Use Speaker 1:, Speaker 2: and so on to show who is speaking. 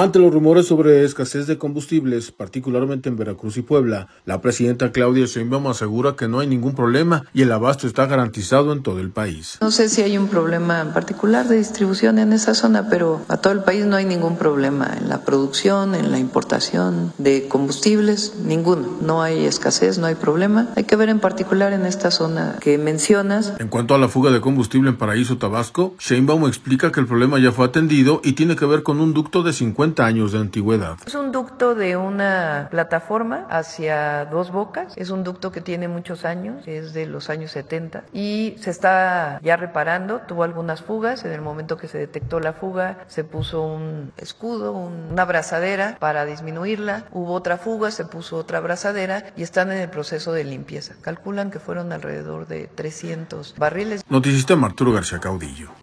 Speaker 1: Ante los rumores sobre escasez de combustibles, particularmente en Veracruz y Puebla, la presidenta Claudia Sheinbaum asegura que no hay ningún problema y el abasto está garantizado en todo el país.
Speaker 2: No sé si hay un problema en particular de distribución en esa zona, pero a todo el país no hay ningún problema en la producción, en la importación de combustibles, ninguno. No hay escasez, no hay problema. Hay que ver en particular en esta zona que mencionas.
Speaker 1: En cuanto a la fuga de combustible en Paraíso, Tabasco, Sheinbaum explica que el problema ya fue atendido y tiene que ver con un ducto de 50 años de antigüedad.
Speaker 2: Es un ducto de una plataforma hacia Dos Bocas, es un ducto que tiene muchos años, es de los años 70 y se está ya reparando, tuvo algunas fugas, en el momento que se detectó la fuga se puso un escudo, una abrazadera para disminuirla, hubo otra fuga, se puso otra abrazadera y están en el proceso de limpieza. Calculan que fueron alrededor de 300 barriles.
Speaker 1: Noticista Arturo García Caudillo.